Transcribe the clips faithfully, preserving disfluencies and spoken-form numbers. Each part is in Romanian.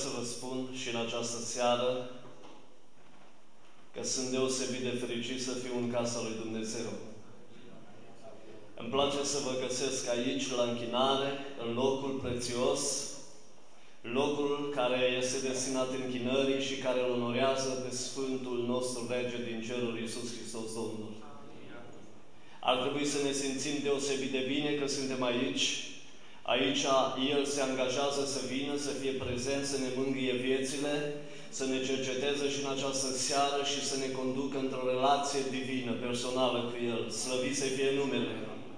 să vă spun și în această seară că sunt deosebit de fericit să fiu în casa lui Dumnezeu. Îmi place să vă găsesc aici, la închinare, în locul prețios, locul care este destinat închinării și care îl onorează pe Sfântul nostru Rege din cerul, Iisus Hristos Domnul. Ar trebui să ne simțim deosebit de bine că suntem aici. Aici El se angajează să vină, să fie prezent, să ne mângâie viețile, să ne cerceteze și în această seară și să ne conducă într-o relație divină, personală cu El. Slăvit să fie numele!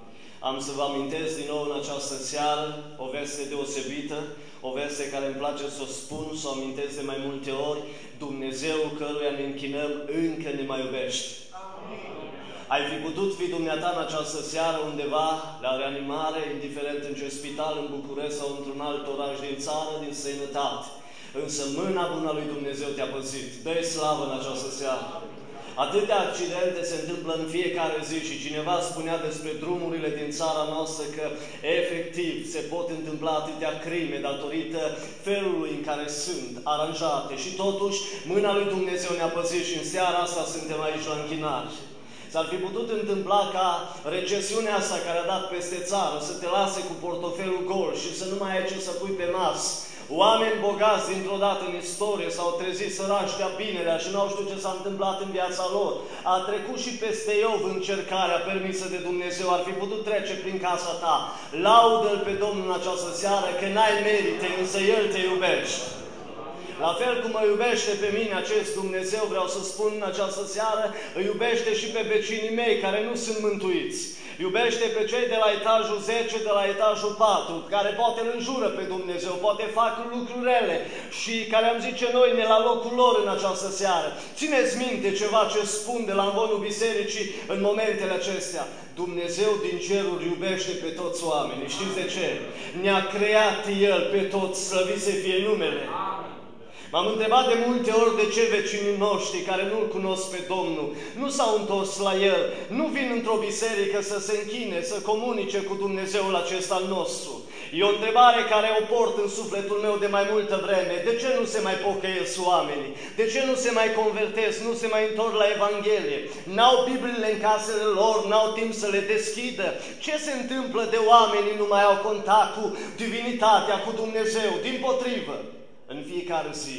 Am să vă amintesc din nou în această seară o veste deosebită, o veste care îmi place să o spun, să o amintesc de mai multe ori. Dumnezeu căruia ne închinăm încă ne mai iubește. Amin. Ai fi putut fi dumneata în această seară undeva la reanimare, indiferent în ce spital, în București sau într-un alt oraș din țară, din străinătate. Însă mâna bună lui Dumnezeu te-a păzit. Dă-i slavă în această seară. Atâtea accidente se întâmplă în fiecare zi și cineva spunea despre drumurile din țara noastră că efectiv se pot întâmpla atâtea crime datorită felului în care sunt aranjate. Și totuși mâna lui Dumnezeu ne-a păzit și în seara asta suntem aici la închinare. S-ar fi putut întâmpla ca recesiunea asta care a dat peste țară să te lase cu portofelul gol și să nu mai ai ce să pui pe masă. Oameni bogați dintr-o dată în istorie s-au trezit sărași de-a binerea și n-au știut ce s-a întâmplat în viața lor. A trecut și peste Iov încercarea permisă de Dumnezeu. Ar fi putut trece prin casa ta. Laudă-L pe Domnul în această seară că n-ai merite, însă El te iubește. La fel cum mă iubește pe mine acest Dumnezeu, vreau să spun în această seară, îi iubește și pe vecinii mei care nu sunt mântuiți. Iubește pe cei de la etajul zece, de la etajul patru, care poate îl înjură pe Dumnezeu, poate fac lucruri rele și care am zice noi ne la locul lor în această seară. Țineți minte ceva ce spun de la învonul bisericii în momentele acestea. Dumnezeu din ceruri iubește pe toți oamenii. Știți de ce? Ne-a creat El pe toți, slăvit să fie numele. M-am întrebat de multe ori de ce vecinii noștri care nu-L cunosc pe Domnul nu s-au întors la El, nu vin într-o biserică să se închine, să comunice cu Dumnezeul acesta al nostru. E o întrebare care o port în sufletul meu de mai multă vreme. De ce nu se mai pocăiesc oamenii? De ce nu se mai convertesc, nu se mai întorc la Evanghelie? N-au Bibliile în casele lor, n-au timp să le deschidă. Ce se întâmplă de oamenii nu mai au contact cu divinitatea, cu Dumnezeu? Dimpotrivă, în fiecare zi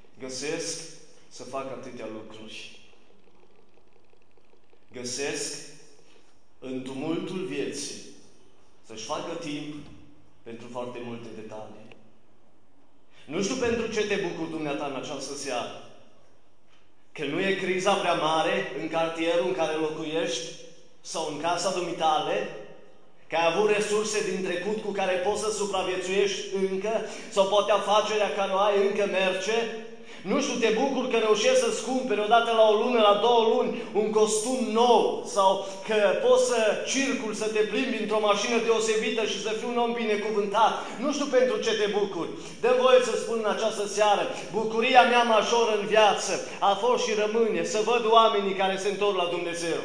găsesc să fac atâtea lucruri. Găsesc în tumultul vieții să-și facă timp pentru foarte multe detalii. Nu știu pentru ce te bucuri dumneata în această seară. Că nu e criza prea mare în cartierul în care locuiești sau în casa dumitale? Că ai avut resurse din trecut cu care poți să supraviețuiești încă, sau poate afacerea care o ai încă merge. Nu știu, te bucur că reușești să-ți cumperi odată la o lună, la două luni, un costum nou, sau că poți să circuli, să te plimbi într-o mașină deosebită și să fii un om binecuvântat. Nu știu pentru ce te bucuri. Dă-mi voie să spun în această seară, bucuria mea majoră în viață a fost și rămâne să văd oamenii care se întorc la Dumnezeu.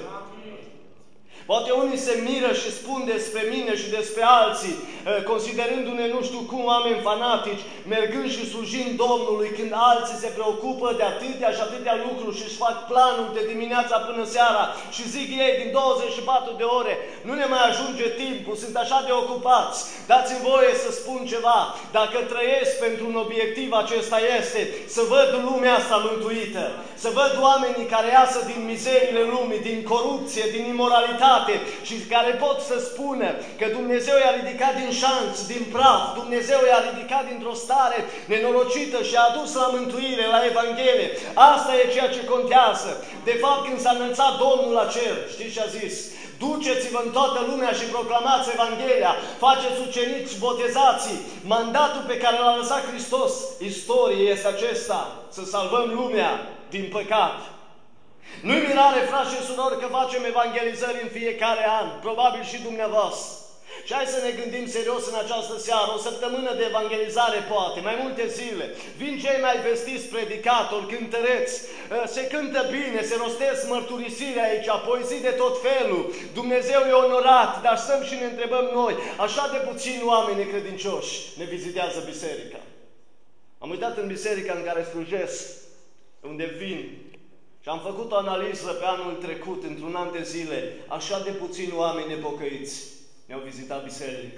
Poate unii se miră și spun despre mine și despre alții, considerându-ne nu știu cum oameni fanatici, mergând și slujind Domnului, când alții se preocupă de atâtea și atâtea lucruri și își fac planuri de dimineața până seara și zic ei din douăzeci și patru de ore, nu ne mai ajunge timpul, sunt așa de ocupați. Dați-mi voie să spun ceva, dacă trăiesc pentru un obiectiv, acesta este să văd lumea asta mântuită, să văd oamenii care iasă din mizeriile lumii, din corupție, din imoralitate, și care pot să spună că Dumnezeu i-a ridicat din șanț, din praf, Dumnezeu i-a ridicat dintr-o stare nenorocită și a adus la mântuire, la Evanghelie. Asta e ceea ce contează. De fapt, când s-a înălțat Domnul la cer, știți ce a zis? Duceți-vă în toată lumea și proclamați Evanghelia, faceți ucenici, botezații. Mandatul pe care l-a lăsat Hristos, istorie este acesta, să salvăm lumea din păcat. Nu-i mirare, frați și surori, că facem evangelizări în fiecare an, probabil și dumneavoastră. Și hai să ne gândim serios în această seară, o săptămână de evangelizare poate, mai multe zile. Vin cei mai vestiți predicatori, cântăreți, se cântă bine, se rostesc mărturisiri aici, poezii de tot felul. Dumnezeu e onorat, dar stăm și ne întrebăm noi, așa de puțini oameni credincioși ne vizitează biserica. Am uitat în biserica în care slujesc, unde vin, și am făcut o analiză pe anul trecut, într-un an de zile, așa de puțini oameni nepocăiți ne-au vizitat biserica.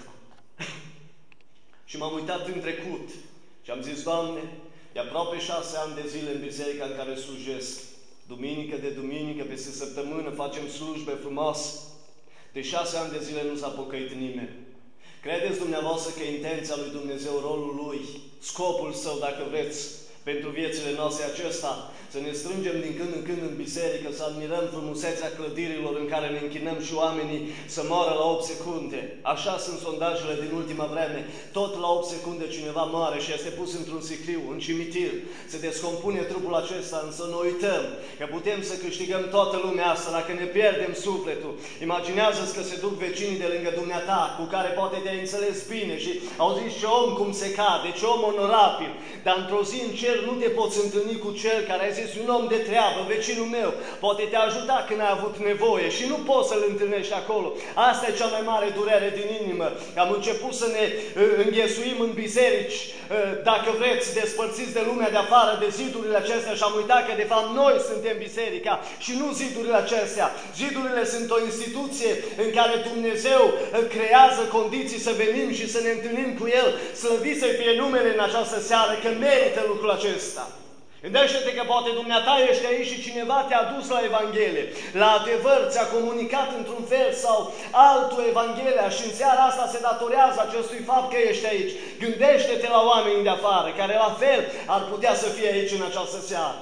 Și m-am uitat în trecut și am zis, Doamne, de aproape șase ani de zile în biserica în care slujesc, duminică de duminică, peste săptămână, facem slujbe frumoase. De șase ani de zile nu s-a pocăit nimeni. Credeți dumneavoastră că intenția lui Dumnezeu, rolul Lui, scopul Său, dacă vreți, pentru viețile noastre acesta, să ne strângem din când în când în biserică, să admirăm frumusețea clădirilor în care ne închinăm și oamenii să moară la opt secunde. Așa sunt sondajele din ultima vreme. Tot la opt secunde cineva moare și este pus într-un sicriu, în cimitir. Se descompune trupul acesta, însă noi uităm că putem să câștigăm toată lumea asta dacă ne pierdem sufletul. Imaginează-ți că se duc vecinii de lângă dumneata, cu care poate te-ai înțeles bine și au zis ce om cum se cade, ce om onorabil, dar într-o zi în cer nu te poți întâlni cu cel care a zis un om de treabă, vecinul meu, poate te ajuta când ai avut nevoie și nu poți să-l întâlnești acolo. Asta e cea mai mare durere din inimă. Am început să ne înghesuim în biserici, dacă vreți, despărțiți de lumea de afară, de zidurile acestea și am uitat că de fapt noi suntem biserica și nu zidurile acestea. Zidurile sunt o instituție în care Dumnezeu creează condiții să venim și să ne întâlnim cu El. Slăvit să fie numele în această seară, că merită lucrul acesta. Gândește-te că poate dumneata ești aici și cineva te-a dus la Evanghelie, la adevăr, ți-a comunicat într-un fel sau altul Evanghelia și în seara asta se datorează acestui fapt că ești aici. Gândește-te la oamenii de afară, care la fel ar putea să fie aici în această seară.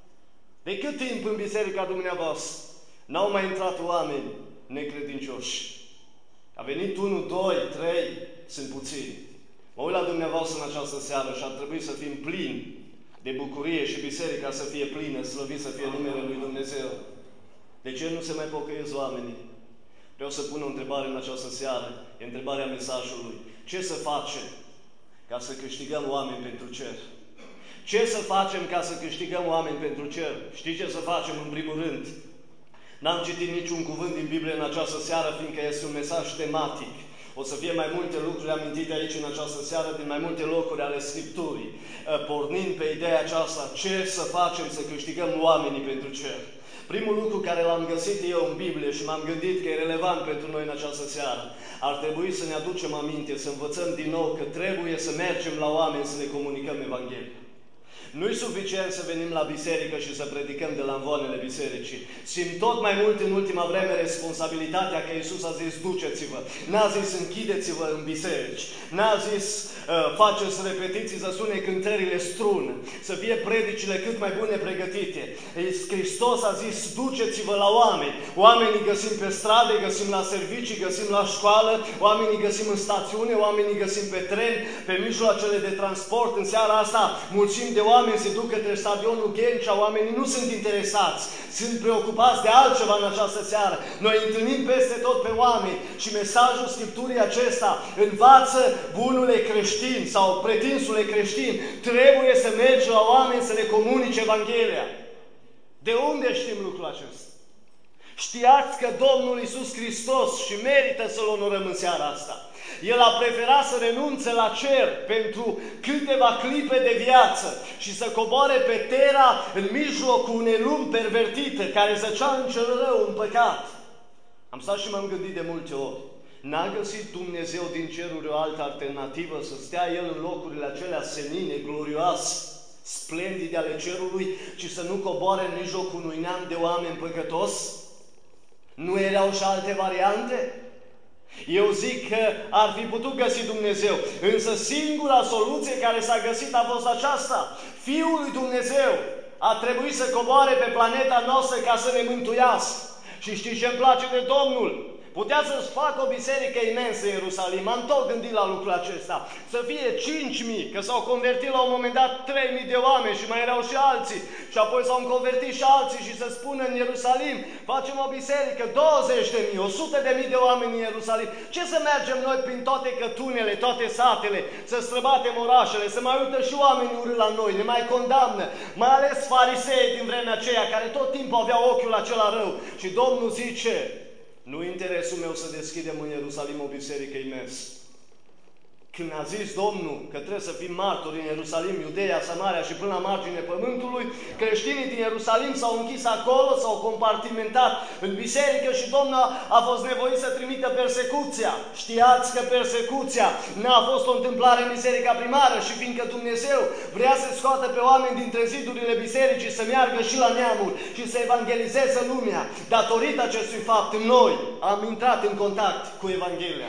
De cât timp în biserica dumneavoastră n-au mai intrat oameni necredincioși? A venit unul, doi, trei, sunt puțini. Mă uit la dumneavoastră în această seară și ar trebui să fim plini de bucurie și biserica să fie plină, slăvit să fie numele Lui Dumnezeu. De ce nu se mai pocăiesc oamenii? Vreau să pun o întrebare în această seară, e întrebarea mesajului. Ce să facem ca să câștigăm oameni pentru cer? Ce să facem ca să câștigăm oameni pentru cer? Știi ce să facem în primul rând? N-am citit niciun cuvânt din Biblie în această seară, fiindcă este un mesaj tematic. O să fie mai multe lucruri amintite aici în această seară din mai multe locuri ale Scripturii, pornind pe ideea aceasta, ce să facem să câștigăm oamenii pentru cer. Primul lucru care l-am găsit eu în Biblie și m-am gândit că e relevant pentru noi în această seară, ar trebui să ne aducem aminte, să învățăm din nou că trebuie să mergem la oameni să le comunicăm Evanghelia. Nu-i suficient să venim la biserică și să predicăm de la învoanele bisericii. Simt tot mai mult în ultima vreme responsabilitatea că Iisus a zis duceți-vă. N-a zis închideți-vă în biserici. N-a zis uh, faceți repetiții să sune cântările strun. Să fie predicile cât mai bune pregătite. Hristos a zis duceți-vă la oameni. Oamenii găsim pe strade, găsim la servicii, găsim la școală, oamenii găsim în stațiune, oamenii găsim pe tren, pe mijloacele de transport. În seara asta mulțimi de oameni se duc către stadionul Ghencea, oamenii nu sunt interesați, sunt preocupați de altceva în această seară. Noi întâlnim peste tot pe oameni și mesajul Scripturii acesta învață bunule creștin sau pretinsule creștin. Trebuie să mergi la oameni să le comunici Evanghelia. De unde știm lucrul acesta? Știați că Domnul Iisus Hristos, și merită să-L onorăm în seara asta, El a preferat să renunțe la cer pentru câteva clipe de viață și să coboare pe Terra în mijlocul unei lumi pervertite care zăcea în cel rău, în păcat. Am stat și m-am gândit de multe ori. N-a găsit Dumnezeu din ceruri o altă alternativă să stea El în locurile acelea senine, glorioase, splendide ale cerului, ci să nu coboare în mijlocul unui neam de oameni păcătos? Nu erau și alte variante? Eu zic că ar fi putut găsi Dumnezeu, însă singura soluție care s-a găsit a fost aceasta. Fiul lui Dumnezeu a trebuit să coboare pe planeta noastră ca să ne mântuiască. Și știți ce îmi place de Domnul? Putea să-și facă o biserică imensă în Ierusalim. Am tot gândit la lucrul acesta. Să fie cinci mii, că s-au convertit la un moment dat trei mii de oameni și mai erau și alții. Și apoi s-au convertit și alții și să spună în Ierusalim, facem o biserică, douăzeci de mii, o sută de mii de oameni în Ierusalim. Ce să mergem noi prin toate cătunele, toate satele, să străbatem orașele, să mai uită și oamenii urât la noi, ne mai condamnă, mai ales farisei din vremea aceea, care tot timpul aveau ochiul acela rău. Și Domnul zice, nu interesul meu să deschidem în Ierusalim o biserică imensă. Când a zis Domnul că trebuie să fim martori în Ierusalim, Iudeea, Samaria și până la margine pământului, creștinii din Ierusalim s-au închis acolo, s-au compartimentat în biserică și Domnul a fost nevoit să trimită persecuția. Știați că persecuția n-a fost o întâmplare în biserica primară și fiindcă Dumnezeu vrea să scoată pe oameni dintre zidurile bisericii, să meargă și la neamuri și să evangelizeze lumea, datorită acestui fapt, noi am intrat în contact cu Evanghelia.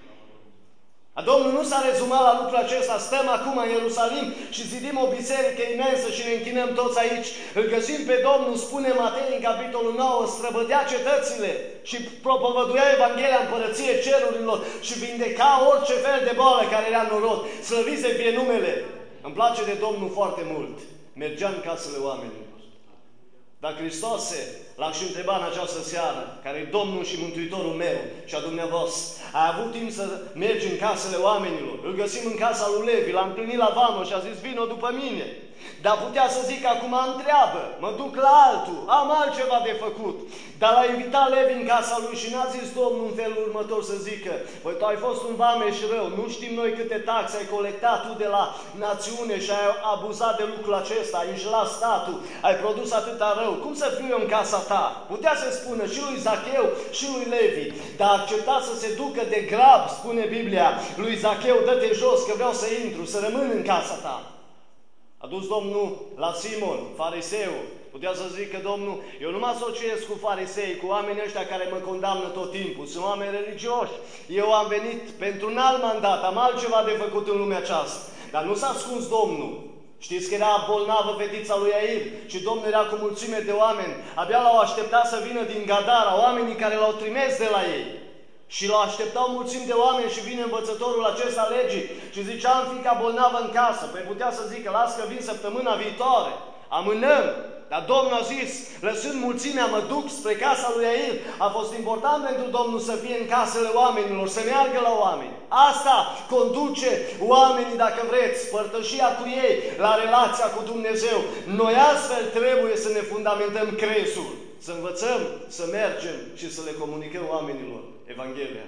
Domnul nu s-a rezumat la lucrul acesta. Stăm acum în Ierusalim și zidim o biserică imensă și ne închinăm toți aici. Îl găsim pe Domnul, spune Matei în capitolul nouă, străbătea cetățile și propovăduia Evanghelia Împărăției Cerurilor și vindeca orice fel de boală care era în norod. Slăvit să fie numele. Îmi place de Domnul foarte mult. Mergea în casele oamenilor. Dar Hristoase, l-am și întrebat în această seară, care e Domnul și Mântuitorul meu și a dumneavoastră, ai avut timp să mergi în casele oamenilor? Îl găsim în casa lui Levi, l-am întâlnit la vamă și a zis, vino după mine. Dar putea să zic, acum întreabă, mă duc la altul, am altceva de făcut. Dar l-a invitat Levi în casa lui și n-a zis Domnul în felul următor să zică, păi tu ai fost un vameș rău, nu știm noi câte taxe ai colectat tu de la națiune și ai abuzat de lucrul acesta, ai înșelat statul, ai produs atâta rău, cum să fiu eu în casa ta? Putea să spună și lui Zacheu și lui Levi, dar a acceptat să se ducă de grab, spune Biblia, lui Zacheu, dă-te jos că vreau să intru, să rămân în casa ta. A dus Domnul la Simon, fariseu. Putea să zică Domnul, eu nu mă asociez cu farisei, cu oamenii ăștia care mă condamnă tot timpul. Sunt oameni religioși. Eu am venit pentru un alt mandat, am altceva de făcut în lumea aceasta. Dar nu s-a ascuns Domnul. Știți că era bolnavă fetița lui Iair și Domnul era cu mulțime de oameni. Abia l-au așteptat să vină din Gadara, oamenii care l-au trimis de la ei. Și l-au așteptat mulțimi de oameni și vine învățătorul acesta legii și zicea, am fiica bolnavă în casă. Păi putea să zică, las că vin săptămâna viitoare, amânăm. Dar Domnul a zis, lăsând mulțimea, mă duc spre casa lui Iair. A fost important pentru Domnul să fie în casele oamenilor, să meargă la oameni. Asta conduce oamenii, dacă vreți, părtășia cu ei, la relația cu Dumnezeu. Noi astfel trebuie să ne fundamentăm crezul, să învățăm, să mergem și să le comunicăm oamenilor Evanghelia.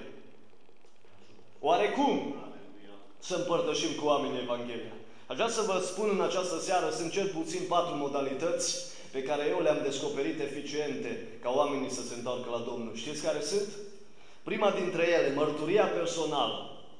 Oarecum să împărtășim cu oamenii Evanghelia? Aș vrea să vă spun în această seară, sunt cel puțin patru modalități pe care eu le-am descoperit eficiente ca oamenii să se întoarcă la Domnul. Știți care sunt? Prima dintre ele, mărturia personală.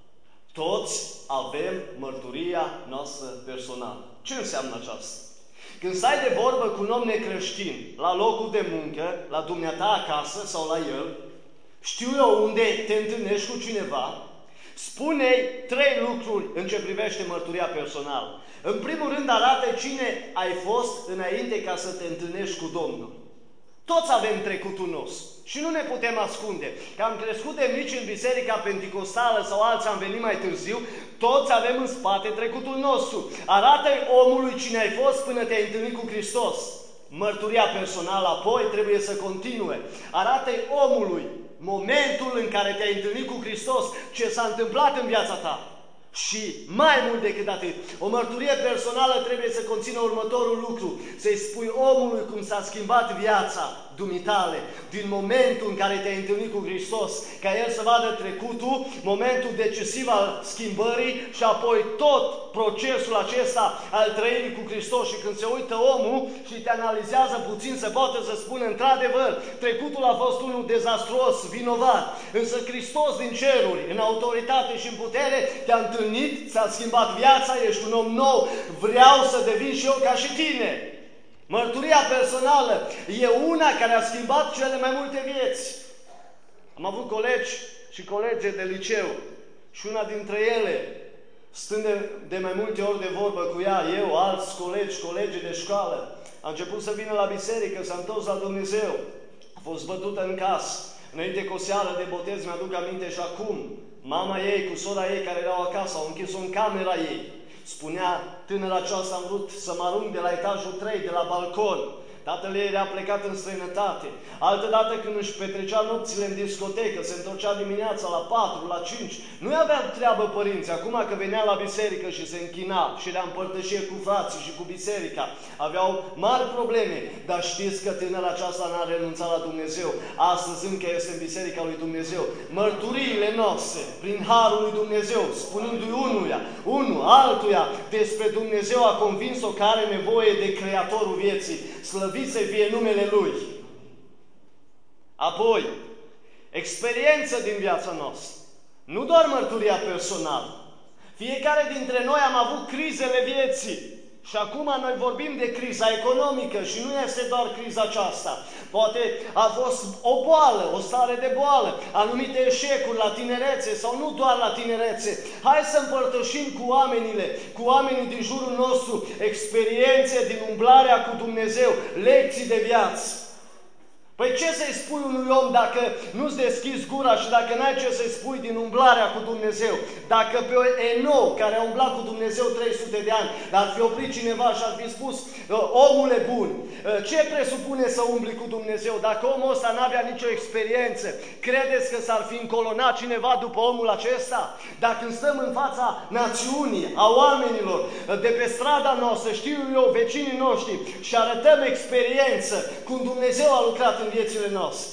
Toți avem mărturia noastră personală. Ce înseamnă aceasta? Când stai de vorbă cu un om necreștin, la locul de muncă, la dumneata acasă sau la el, știu eu unde te întâlnești cu cineva, spune-i trei lucruri în ce privește mărturia personală. În primul rând, arată cine ai fost înainte ca să te întâlnești cu Domnul. Toți avem trecutul nostru și nu ne putem ascunde. Că am crescut de mici în biserica penticostală sau alții am venit mai târziu, toți avem în spate trecutul nostru. Arată-i omului cine ai fost până te-ai întâlnit cu Hristos. Mărturia personală apoi trebuie să continue. Arată-i omului momentul în care te-ai întâlnit cu Hristos, ce s-a întâmplat în viața ta. Și mai mult decât atât, o mărturie personală trebuie să conțină următorul lucru. Să-i spui omului cum s-a schimbat viața dumitale din momentul în care te-ai întâlnit cu Hristos, ca El să vadă trecutul, momentul decisiv al schimbării și apoi tot procesul acesta al trăirii cu Hristos. Și când se uită omul și te analizează puțin, se poate să spună într-adevăr, trecutul a fost unul dezastruos, vinovat, însă Hristos din ceruri, în autoritate și în putere, te-a întâlnit, ți-a schimbat viața, ești un om nou, vreau să devin și eu ca și tine. Mărturia personală e una care a schimbat cele mai multe vieți. Am avut colegi și colege de liceu și una dintre ele, stând de, de mai multe ori de vorbă cu ea, eu, alți colegi, colegi de școală, a început să vină la biserică, s-a întors la Dumnezeu, a fost bătută în casă. Înainte cu o seară de botez, mi-aduc aminte și acum, mama ei cu sora ei care erau acasă, au închis-o în camera ei. Spunea, tânăra aceasta, am vrut să mă arunc de la etajul trei, de la balcon, Tatăl ei era plecat în străinătate. Altădată când își petrecea nopțile în discotecă, se întorcea dimineața la patru, la cinci. Nu avea treabă părinții. Acum că venea la biserică și se închina și era împărtășie cu frații și cu biserica, aveau mari probleme. Dar știți că tânăra aceasta n-a renunțat la Dumnezeu. Astăzi încă este în biserica lui Dumnezeu. Mărturiile noastre, prin harul lui Dumnezeu, spunându-i unuia, unul, altuia, despre Dumnezeu a convins-o că are nevoie de Creatorul vieții. Slăvit să fie numele Lui. Apoi, experiență din viața noastră. Nu doar mărturia personală. Fiecare dintre noi am avut crizele vieții. Și acum noi vorbim de criza economică și nu este doar criza aceasta. Poate a fost o boală, o stare de boală, anumite eșecuri la tinerețe sau nu doar la tinerețe. Hai să împărtășim cu oamenile, cu oamenii din jurul nostru, experiențe din umblarea cu Dumnezeu, lecții de viață. Păi ce să-i spui unui om dacă nu-ți deschizi gura și dacă n-ai ce să-i spui din umblarea cu Dumnezeu? Dacă pe Enoch, care a umblat cu Dumnezeu trei sute de ani, dar ar fi oprit cineva și ar fi spus, omule bun, ce presupune să umbli cu Dumnezeu? Dacă omul ăsta n-avea nicio experiență, credeți că s-ar fi încolonat cineva după omul acesta? Dacă stăm în fața națiunii, a oamenilor, de pe strada noastră, știu eu, vecinii noștri, și arătăm experiență cum Dumnezeu a lucrat în viețile noastre.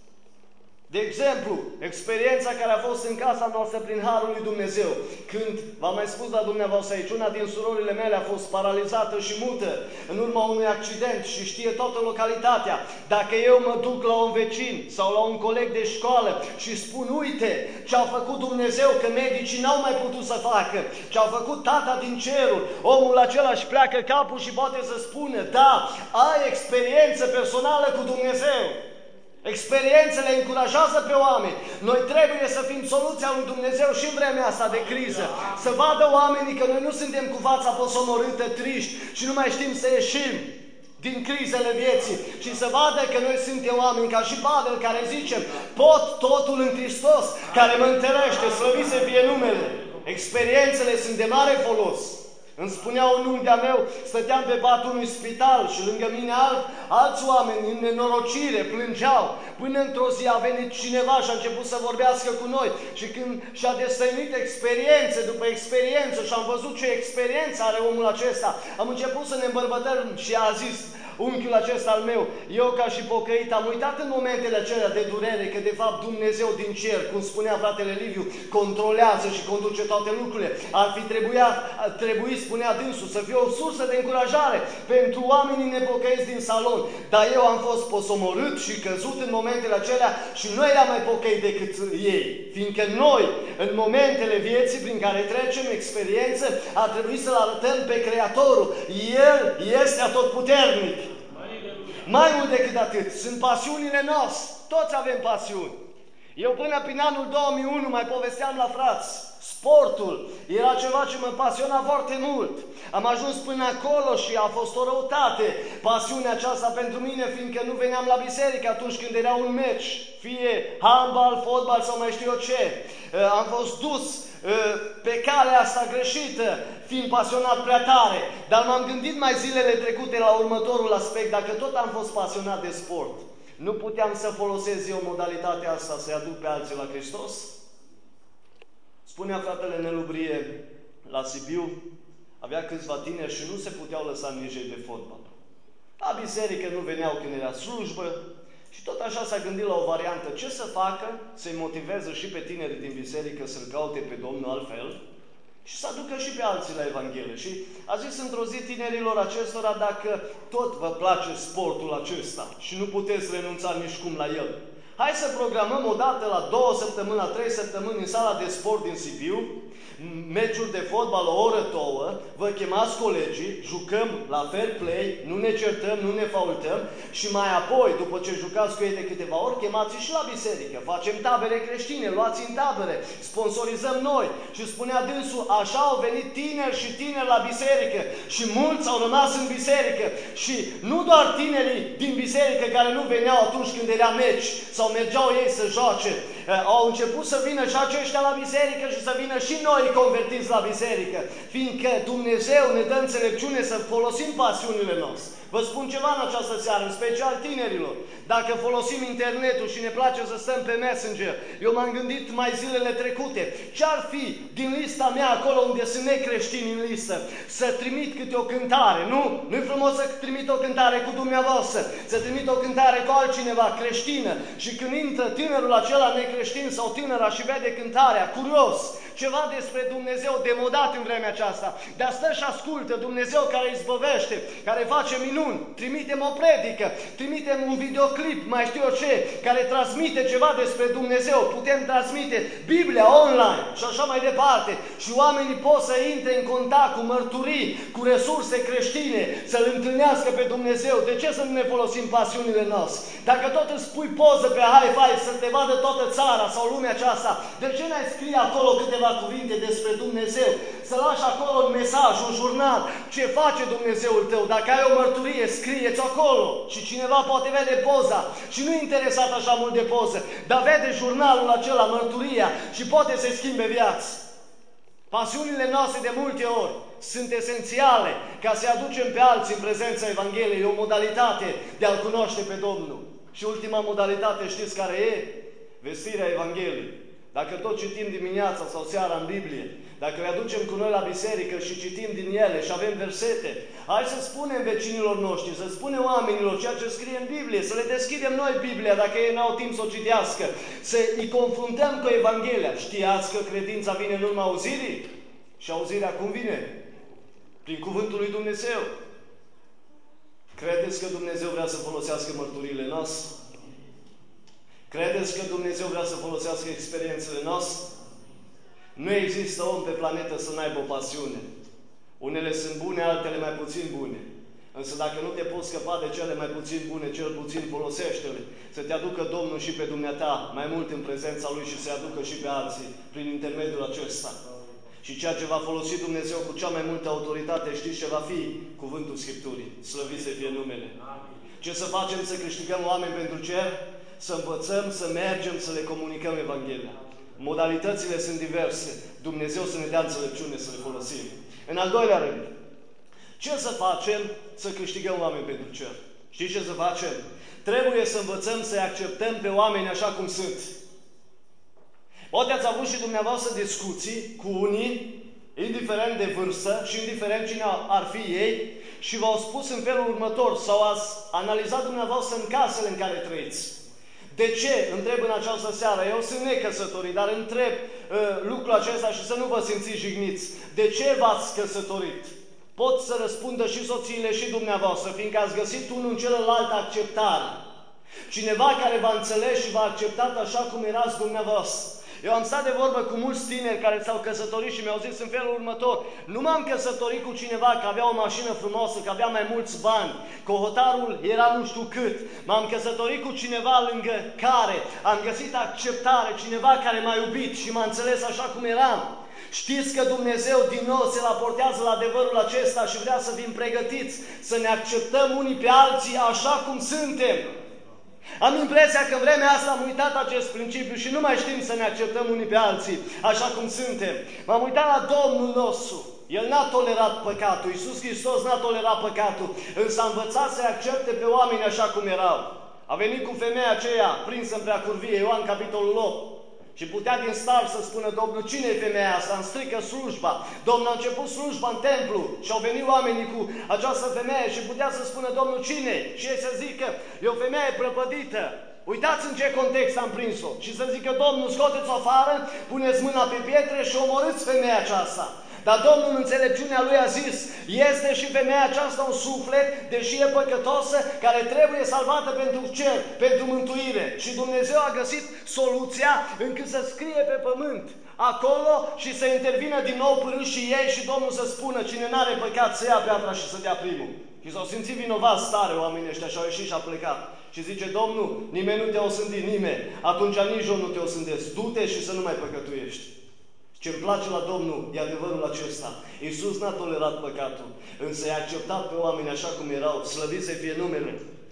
De exemplu, experiența care a fost în casa noastră prin harul lui Dumnezeu. Când, v-am mai spus la dumneavoastră aici, una din surorile mele a fost paralizată și mută în urma unui accident și știe toată localitatea. Dacă eu mă duc la un vecin sau la un coleg de școală și spun, uite ce a făcut Dumnezeu, că medicii n-au mai putut să facă, ce a făcut Tata din cerul, omul acela își pleacă capul și poate să spună, da, ai experiență personală cu Dumnezeu. Experiențele încurajează pe oameni. Noi trebuie să fim soluția lui Dumnezeu și în vremea asta de criză. Să vadă oamenii că noi nu suntem cu fața posomorâtă, triști și nu mai știm să ieșim din crizele vieții. Și să vadă că noi suntem oameni ca și Pavel care zice, pot totul în Hristos care mă întărește, slăvit să fie numele. Experiențele sunt de mare folos. Îmi spunea un unchi de-a meu, stăteam pe patul unui spital și lângă mine alt, alți oameni în nenorocire plângeau. Până într-o zi a venit cineva și a început să vorbească cu noi. Și când și-a destăinuit experiențe după experiență și am văzut ce experiență are omul acesta, am început să ne îmbărbătăm și a zis unchiul acesta al meu, eu ca și pocăit am uitat în momentele acelea de durere că de fapt Dumnezeu din cer, cum spunea fratele Liviu, controlează și conduce toate lucrurile. Ar fi trebuit, trebuit, spunea dânsul, să fie o sursă de încurajare pentru oamenii nepocăiți din salon. Dar eu am fost posomorât și căzut în momentele acelea și nu eram mai pocăit decât ei. Fiindcă noi, în momentele vieții prin care trecem experiență, ar trebui să-L arătăm pe Creatorul. El este atotputernic. Mai mult decât atât, sunt pasiunile noastre. Toți avem pasiuni. Eu până prin anul două mii unu mai povesteam la frați. Sportul era ceva ce mă pasiona foarte mult. Am ajuns până acolo și a fost o răutate pasiunea aceasta pentru mine, fiindcă nu veneam la biserică atunci când era un meci, fie handbal, fotbal sau mai știu eu ce. Am fost dus pe calea asta greșită, fiind pasionat prea tare. Dar m-am gândit mai zilele trecute la următorul aspect. Dacă tot am fost pasionat de sport, nu puteam să folosesc eu modalitatea asta să-i aduc pe alții la Hristos? Spunea fratele Nelu Brie la Sibiu, avea câțiva tineri și nu se puteau lăsa în grijă de fotbal. La biserică nu veneau când era slujbă și tot așa s-a gândit la o variantă. Ce să facă să-i motiveze și pe tinerii din biserică să-L caute pe Domnul altfel și să aducă și pe alții la Evanghelie. Și a zis într-o zi tinerilor acestora, dacă tot vă place sportul acesta și nu puteți renunța nici cum la el, hai să programăm o dată la două săptămâni, la trei săptămâni în sala de sport din Sibiu, meciuri de fotbal o oră, două, vă chemați colegii, jucăm la fair play, nu ne certăm, nu ne faultăm și mai apoi, după ce jucați cu ei de câteva ori, chemați și la biserică, facem tabere creștine, luați în tabere, sponsorizăm noi. Și spunea dânsul, așa au venit tineri și tineri la biserică și mulți au rămas în biserică și nu doar tinerii din biserică care nu veneau atunci când era meci sau mergeau ei să joace, au început să vină și aceștia la biserică și să vină și noi convertiți la biserică, fiindcă Dumnezeu ne dă înțelepciune să folosim pasiunile noastre. Vă spun ceva în această seară, în special tinerilor. Dacă folosim internetul și ne place să stăm pe Messenger, eu m-am gândit mai zilele trecute, ce-ar fi din lista mea acolo unde sunt necreștini în listă, să trimit câte o cântare, nu? Nu-i frumos să trimit o cântare cu dumneavoastră, să trimit o cântare cu altcineva creștină și când intră tânărul acela necreștin sau tânăra și vede cântarea, curios, ceva despre Dumnezeu demodat în vremea aceasta, dar stă și ascultă Dumnezeu care izbăvește, care face minuni, trimitem o predică, trimitem un videoclip, mai știu eu ce, care transmite ceva despre Dumnezeu, putem transmite Biblia online și așa mai departe și oamenii pot să intre în contact cu mărturii, cu resurse creștine, să-L întâlnească pe Dumnezeu. De ce să nu ne folosim pasiunile noastre? Dacă tot îți pui poză pe high five să te vadă toată țara sau lumea aceasta, de ce n-ai scrie acolo câteva cuvinte despre Dumnezeu? Să lași acolo un mesaj, un jurnal, ce face Dumnezeul tău. Dacă ai o mărturie, scrie-ți acolo și cineva poate vede poza și nu e interesat așa mult de poză, dar vede jurnalul acela, mărturia și poate să-i schimbe viața. Pasiunile noastre de multe ori sunt esențiale ca să aducem pe alții în prezența Evangheliei, o modalitate de a-L cunoaște pe Domnul. Și ultima modalitate, știți care e? Vestirea Evangheliei. Dacă tot citim dimineața sau seara în Biblie, dacă le aducem cu noi la biserică și citim din ele și avem versete, hai să spunem vecinilor noștri, să spunem oamenilor ceea ce scrie în Biblie, să le deschidem noi Biblia dacă ei n-au timp să o citească, să îi confruntăm cu Evanghelia. Știați că credința vine în urma auzirii? Și auzirea cum vine? Prin cuvântul lui Dumnezeu. Credeți că Dumnezeu vrea să folosească mărturiile noastre? Credeți că Dumnezeu vrea să folosească experiențele noastre? Nu există om pe planetă să n-aibă o pasiune. Unele sunt bune, altele mai puțin bune. Însă dacă nu te poți scăpa de cele mai puțin bune, cel puțin folosește-le. Să te aducă Domnul și pe dumneata mai mult în prezența Lui și să-i aducă și pe alții prin intermediul acesta. Și ceea ce va folosi Dumnezeu cu cea mai multă autoritate, știți ce va fi? Cuvântul Scripturii. Slăvit să fie numele. Ce să facem? Să câștigăm oameni pentru cer? Să învățăm, să mergem, să le comunicăm Evanghelia. Modalitățile sunt diverse. Dumnezeu să ne dea înțelepciune să le folosim. În al doilea rând, ce să facem să câștigăm oameni pentru cer? Știți ce să facem? Trebuie să învățăm să-i acceptăm pe oameni așa cum sunt. Poate ați avut și dumneavoastră discuții cu unii, indiferent de vârstă și indiferent cine ar fi ei, și v-au spus în felul următor, sau ați analizat dumneavoastră în casele în care trăiți. De ce? Întreb în această seară. Eu sunt necăsătorit, dar întreb uh, lucrul acesta și să nu vă simțiți jigniți. De ce v-ați căsătorit? Pot să răspundă și soțiile și dumneavoastră, fiindcă ați găsit unul în celălalt acceptare. Cineva care v-a înțeles și v-a acceptat așa cum erați dumneavoastră. Eu am stat de vorbă cu mulți tineri care s-au căsătorit și mi-au zis în felul următor: nu m-am căsătorit cu cineva că avea o mașină frumoasă, că avea mai mulți bani, că hotarul era nu știu cât. M-am căsătorit cu cineva lângă care am găsit acceptare, cineva care m-a iubit și m-a înțeles așa cum eram. Știți că Dumnezeu din nou se raportează la adevărul acesta și vrea să fim pregătiți să ne acceptăm unii pe alții așa cum suntem. Am impresia că în vremea asta am uitat acest principiu și nu mai știm să ne acceptăm unii pe alții așa cum suntem. M-am uitat la Domnul nostru. El n-a tolerat păcatul. Iisus Hristos n-a tolerat păcatul, însă a învățat să-i accepte pe oameni așa cum erau. A venit cu femeia aceea prinsă în preacurvie, Ioan capitolul opt. Și putea din start să spună Domnul: cine e femeia asta? Îmi strică slujba. Domnul a început slujba în templu și au venit oamenii cu această femeie și putea să spună Domnul: cine? Și ei să zică: e o femeie prăpădită. Uitați în ce context am prins-o. Și să zică Domnul: scoateți-o afară, puneți mâna pe pietre și omorâți femeia aceasta. Dar Domnul în înțelepciunea Lui a zis: este și femeia aceasta un suflet, deși e păcătosă, care trebuie salvată pentru cer, pentru mântuire. Și Dumnezeu a găsit soluția încât să scrie pe pământ acolo și să intervină din nou până și ei și Domnul să spună: cine n-are păcat să ia piatra și să dea primul. Și s-au simțit vinovați tare oamenii ăștia și au ieșit și a plecat. Și zice Domnul: nimeni nu te-a osândit, nimeni. Atunci nici eu nu te osândesc. Du-te și să nu mai păcătuiești. Ce-mi place la Domnul e adevărul acesta. Iisus n-a tolerat păcatul, însă i-a acceptat pe oameni așa cum erau. Slăvit să fie numele.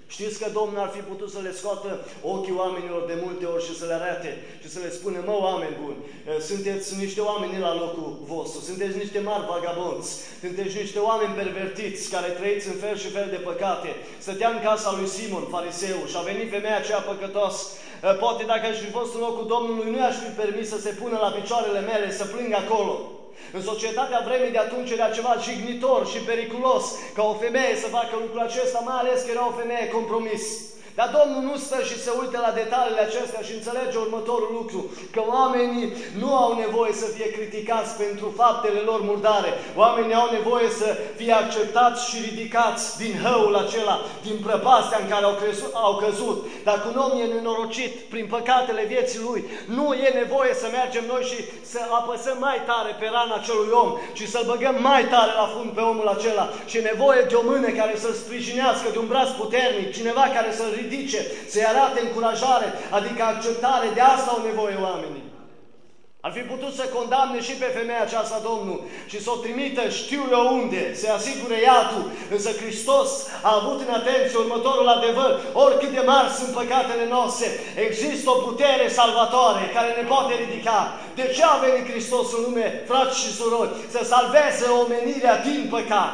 Știți că Domnul ar fi putut să le scoată ochii oamenilor de multe ori și să le arate și să le spună: mă, oameni buni, sunteți niște oameni la locul vostru, sunteți niște mari vagabonți, sunteți niște oameni pervertiți care trăiți în fel și fel de păcate. Stătea în casa lui Simon, fariseu, și a venit femeia aceea păcătoasă. Poate dacă aș fi fost în locul Domnului, nu i-aș fi permis să se pună la picioarele mele, să plângă acolo. În societatea vremii de atunci era ceva jignitor și periculos ca o femeie să facă lucrul acesta, mai ales că era o femeie compromis. Dar Domnul nu stă și se uită la detaliile acestea și înțelege următorul lucru, că oamenii nu au nevoie să fie criticați pentru faptele lor murdare. Oamenii au nevoie să fie acceptați și ridicați din hăul acela, din prăpastia în care au, crezut, au căzut. Dacă un om e nenorocit prin păcatele vieții lui, nu e nevoie să mergem noi și să apăsăm mai tare pe rana acelui om, ci să-l băgăm mai tare la fund pe omul acela. Și e nevoie de o mână care să-l sprijinească, de un braț puternic, cineva care să-l ridice, să-i arate încurajare, adică acceptare. De asta au nevoie oamenii. Ar fi putut să condamne și pe femeia aceasta Domnul și să o trimită știu eu unde, să-i asigure iadul. Însă Hristos a avut în atenție următorul adevăr: oricât de mari sunt păcatele noastre, există o putere salvatoare care ne poate ridica. De ce a venit Hristos în lume, frați și surori? Să salveze omenirea din păcat.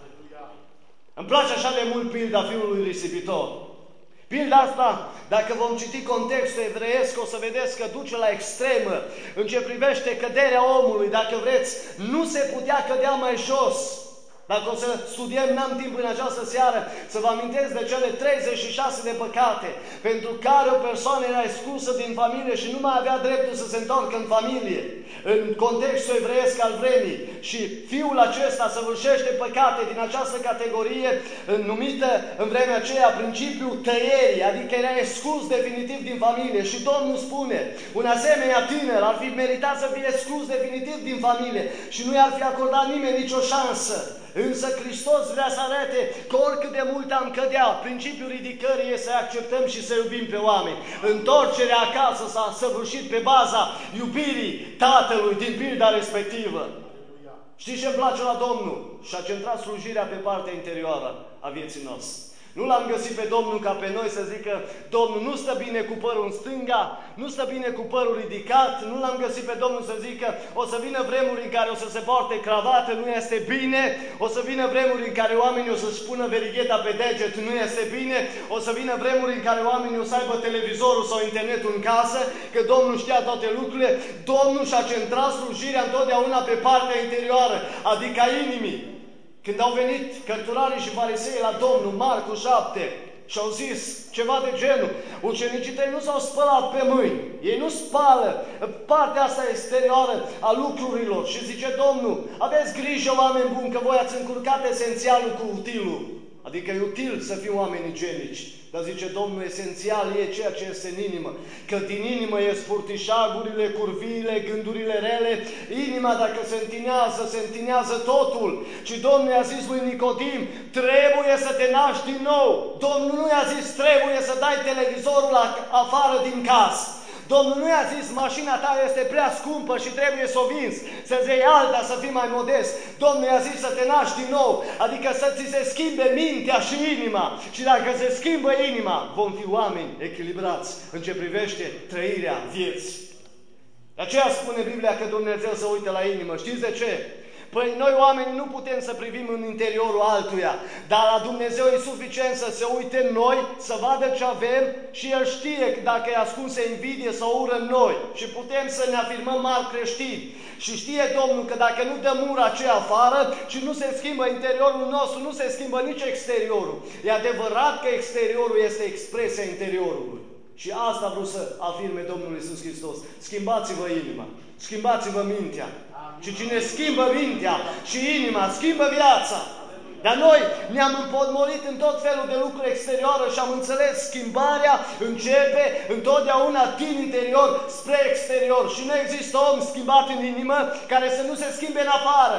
Îmi place așa de mult pilda fiului risipitor. Pilda asta, dacă vom citi contextul evreiesc, o să vedeți că duce la extremă în ce privește căderea omului. Dacă vreți, nu se putea cădea mai jos. Dacă o să studiem, n-am timp în această seară să vă amintesc de cele treizeci și șase de păcate pentru care o persoană era exclusă din familie și nu mai avea dreptul să se întoarcă în familie, în contextul evreiesc al vremii. Și fiul acesta săvârșește păcate din această categorie numită în vremea aceea principiul tăierii, adică era exclus definitiv din familie. Și Domnul spune: un asemenea tânăr ar fi meritat să fie exclus definitiv din familie și nu i-ar fi acordat nimeni nicio șansă. Însă Hristos vrea să arate că oricât de mult am cădea, principiul ridicării e să acceptăm și să iubim pe oameni. Întorcerea acasă s-a săvârșit pe baza iubirii Tatălui din pilda respectivă. Știți ce îmi place la Domnul? Și-a centrat slujirea pe partea interioară a vieții noastre. Nu l-am găsit pe Domnul ca pe noi să zică: Domnul nu stă bine cu părul în stânga, nu stă bine cu părul ridicat. Nu l-am găsit pe Domnul să zică: o să vină vremuri în care o să se poarte cravată, nu este bine. O să vină vremuri în care oamenii o să-și pună verigheta pe deget, nu este bine. O să vină vremuri în care oamenii o să aibă televizorul sau internetul în casă, că Domnul știa toate lucrurile. Domnul și-a centrat slujirea întotdeauna pe partea interioară, adică a inimii. Când au venit cărturarii și farisei la Domnul, Marcu șapte, și au zis ceva de genul: ucenicii tăi nu s-au spălat pe mâini, ei nu spală partea asta exterioară a lucrurilor. Și zice Domnul: aveți grijă, oameni buni, că voi ați încurcat esențialul cu utilul. Adică e util să fim oameni igienici. Dar zice Domnul, esențial e ceea ce este în inimă. Că din inimă ies furtișagurile, curviile, gândurile rele. Inima, dacă se întinează, se întinează totul. Și Domnul i-a zis lui Nicodim: trebuie să te naști din nou. Domnul nu i-a zis: trebuie să dai televizorul la, afară din casă. Domnul nu i-a zis: mașina ta este prea scumpă și trebuie să o vinzi, să-ți iei alta, să fii mai modest. Domnul i-a zis să te naști din nou, adică să ți se schimbe mintea și inima. Și dacă se schimbă inima, vom fi oameni echilibrați în ce privește trăirea vieții. De aceea spune Biblia că Dumnezeu se uită la inimă. Știți de ce? Păi noi oamenii nu putem să privim în interiorul altuia, dar la Dumnezeu e suficient să se uite în noi, să vadă ce avem și El știe dacă e ascunsă invidie sau ură în noi și putem să ne afirmăm mari creștini. Și știe Domnul că dacă nu dăm ura aceea afară și nu se schimbă interiorul nostru, nu se schimbă nici exteriorul. E adevărat că exteriorul este expresia interiorului. Și asta a vrut să afirme Domnul Iisus Hristos: schimbați-vă inima, schimbați-vă mintea. Și cine schimbă mintea și inima, schimbă viața. Dar noi ne-am împotmolit în tot felul de lucruri exterioare și am înțeles: schimbarea începe întotdeauna din interior spre exterior. Și nu există om schimbat în inimă care să nu se schimbe în afară.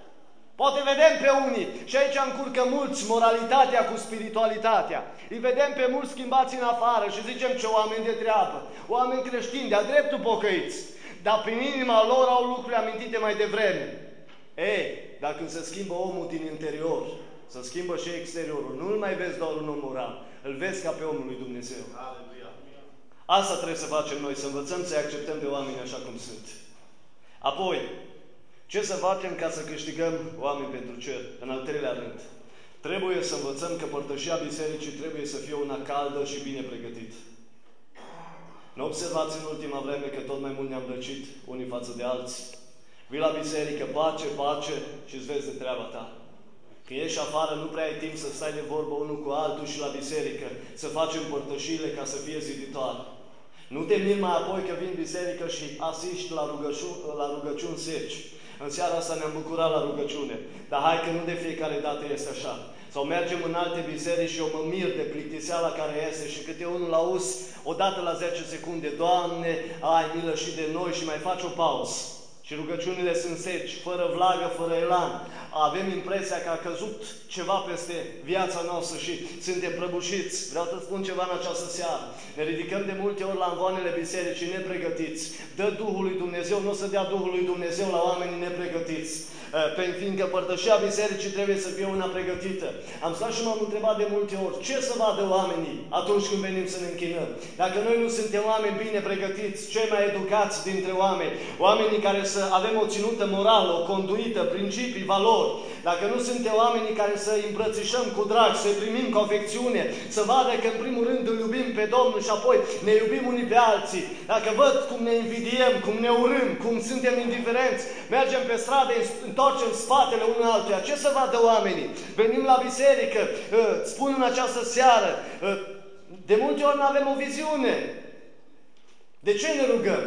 Poate vedem pe unii, și aici încurcă mulți moralitatea cu spiritualitatea. Îi vedem pe mulți schimbați în afară și zicem: ce oameni de treabă, oameni creștini, de-a dreptul pocăiți. Dar prin inima lor au lucruri amintite mai devreme. Ei, dacă se schimbă omul din interior, se schimbă și exteriorul. Nu-l mai vezi doar un om moral. îl vezi ca pe omul lui Dumnezeu. Asta trebuie să facem noi, să învățăm să-i acceptăm pe oameni așa cum sunt. Apoi, ce să facem ca să câștigăm oameni pentru cer? În al treilea rând, trebuie să învățăm că părtășia bisericii trebuie să fie una caldă și bine pregătită. Nu observați în ultima vreme că tot mai mult ne-am răcit unii față de alții? Vii la biserică, pace, pace și îți vezi de treaba ta. Când ieși afară, nu prea ai timp să stai de vorbă unul cu altul și la biserică, să facem părtășiile ca să fie ziditoare. Nu te miri mai apoi că vin biserică și asiști la, rugăciu- la rugăciuni seci. În seara asta ne-am bucurat la rugăciune, dar hai că nu de fiecare dată este așa. Sau mergem în alte biserici și eu mă mir de plictiseala care este și câte unul auzi odată la zece secunde, Doamne, ai milă și de noi și mai faci o pauză. Și rugăciunile sunt seci, fără vlagă, fără elan. Avem impresia că a căzut ceva peste viața noastră și suntem prăbușiți. Vreau să spun ceva în această seară. Ne ridicăm de multe ori la amvoanele bisericii nepregătiți. Dă Duhul lui Dumnezeu, nu o să dea Duhul lui Dumnezeu la oamenii nepregătiți. Pentru fiindcă părtășia bisericii trebuie să fie una pregătită. Am stat și m-am întrebat de multe ori, ce să vadă oamenii atunci când venim să ne închinăm? Dacă noi nu suntem oameni bine pregătiți, cei mai educați dintre oameni, oamenii care să avem o ținută morală, o conduită, principii, valori, dacă nu suntem oamenii care să îi îmbrățișăm cu drag, să-i primim cu afecțiune, să vadă că în primul rând îl iubim pe Domnul și apoi ne iubim unii pe alții, dacă văd cum ne invidiem, cum ne urâm, cum suntem indiferenți, mergem pe stradă, întoarcem spatele unul altuia, ce să vadă oamenii? Venim la biserică, spun în această seară, de multe ori nu avem o viziune. De ce ne rugăm?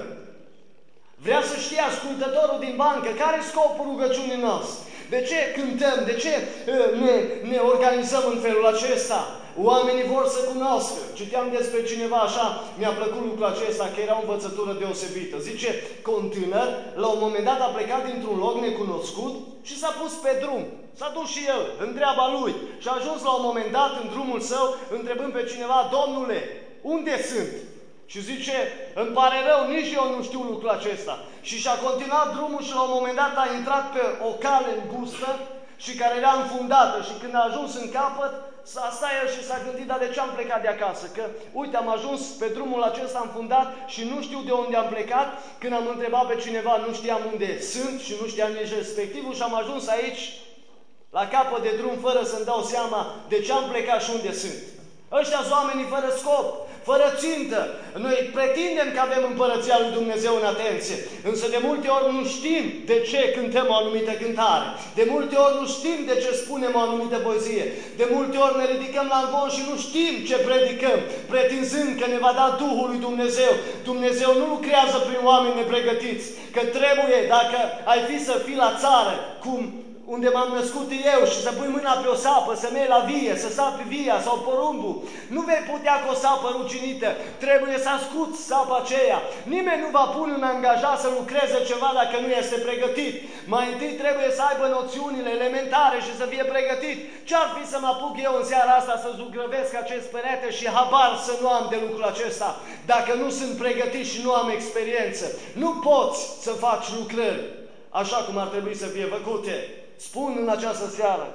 Vrea să știe ascultătorul din bancă care e scopul rugăciunii noastre. De ce cântăm? De ce ne, ne organizăm în felul acesta? Oamenii vor să cunoască. Citeam despre cineva așa, mi-a plăcut lucrul acesta, că era o învățătură deosebită. Zice că un tânăr, la un moment dat a plecat dintr-un loc necunoscut și s-a pus pe drum. S-a dus și el, în treaba lui. Și a ajuns la un moment dat în drumul său, întrebând pe cineva, Domnule, unde sunt? Și zice, îmi pare rău, nici eu nu știu lucrul acesta. Și și-a continuat drumul și la un moment dat a intrat pe o cale îngustă și care era înfundată. Și când a ajuns în capăt, s-a stat el și s-a gândit, dar de ce am plecat de acasă? Că, uite, am ajuns pe drumul acesta înfundat și nu știu de unde am plecat. Când am întrebat pe cineva, nu știam unde sunt și nu știam nici respectivul și am ajuns aici, la capăt de drum, fără să-mi dau seama de ce am plecat și unde sunt. Ăștia sunt oamenii fără scop, fără țintă. Noi pretindem că avem împărăția lui Dumnezeu în atenție, însă de multe ori nu știm de ce cântăm o anumită cântare. De multe ori nu știm de ce spunem o anumită poezie. De multe ori ne ridicăm la amvon și nu știm ce predicăm, pretinzând că ne va da Duhul lui Dumnezeu. Dumnezeu nu lucrează prin oameni nepregătiți, că trebuie, dacă ai fi să fii la țară, cum unde m-am născut eu și să pui mâna pe o sapă, să mergi la vie, să sapi via sau porumbul, nu vei putea cu o sapă ruginită. Trebuie să asculți sapa aceea. Nimeni nu va pune un angajat să lucreze ceva dacă nu este pregătit. Mai întâi trebuie să aibă noțiunile elementare și să fie pregătit. Ce-ar fi să mă apuc eu în seara asta să zugrăvesc acest perete și habar să nu am de lucrul acesta, dacă nu sunt pregătit și nu am experiență? Nu poți să faci lucrări așa cum ar trebui să fie făcute. Spun în această seară,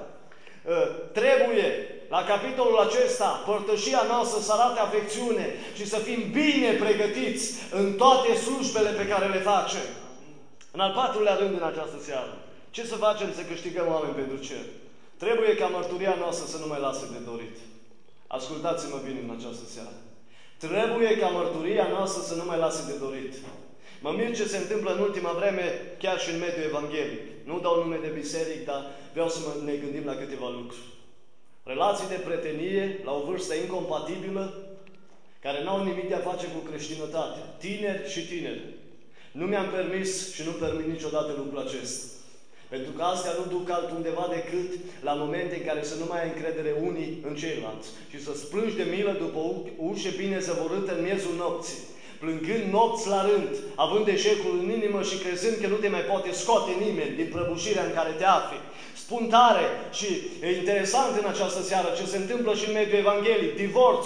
trebuie, la capitolul acesta, părtășia noastră să arate afecțiune și să fim bine pregătiți în toate slujbele pe care le facem. În al patrulea rând în această seară, ce să facem să câștigăm oameni pentru cer? Trebuie ca mărturia noastră să nu mai lase de dorit. Ascultați-mă bine în această seară. Trebuie ca mărturia noastră să nu mai lase de dorit. Mă mir ce se întâmplă în ultima vreme chiar și în mediul evanghelic. Nu dau nume de biseric, dar vreau să ne gândim la câteva lucruri. Relații de prietenie la o vârstă incompatibilă, care n-au nimic de a face cu creștinătatea. Tineri și tineri. Nu mi-am permis și nu permit niciodată lucrul acesta. Pentru că astea nu duc altundeva decât la momente în care să nu mai ai încredere unii în ceilalți și să-ți plângi de milă după ușe bine zăvorâtă în miezul nopții, plângând nopți la rând, având eșecul în inimă și crezând că nu te mai poate scoate nimeni din prăbușirea în care te afli. Spun tare și e interesant în această seară ce se întâmplă și în mediul evanghelic, divorțul.